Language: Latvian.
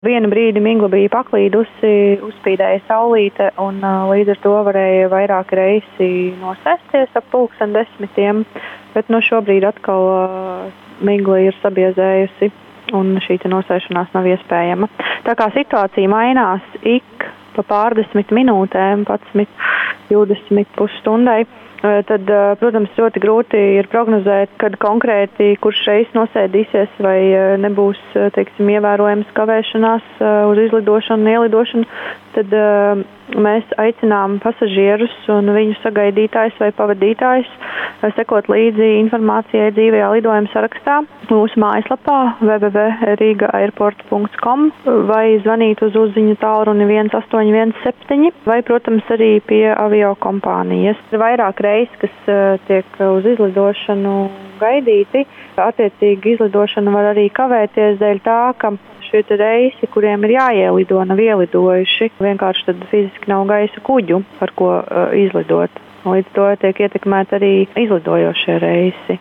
Vienu brīdi migla bija paklīdusi, uzspīdēja saulīte un līdz ar to varēja vairāki reisi nosēsties ap 10:00, bet šobrīd atkal migla ir sabiezējusi un šī nosēšanās nav iespējama. Tā kā situācija mainās ik pa pārdesmit minūtēm, 11, 20, pusstundai, tad, protams, ļoti grūti ir prognozēt, kad konkrēti kurš reiz nosēdīsies vai nebūs, ievērojams kavēšanās uz izlidošanu un ielidošanu. Tad mēs aicinām pasažierus un viņu sagaidītājus vai pavadītājus sekot līdzi informācijai dzīvajā lidojuma sarakstā mūsu mājaslapā www.rigaairport.com vai zvanīt uz uzziņu tālruni 1817 vai, protams, arī pie aviokompānijas. Ir vairāk reisi, kas tiek uz izlidošanu gaidīti. Attiecīgi izlidošana var arī kavēties dēļ tā, ka šie reisi, kuriem ir jāielido, nav ielidojuši. Vienkārši tad fiziski nav gaisa kuģu, par ko izlidot. Līdz to tiek ietekmēti arī izlidojošie reisi.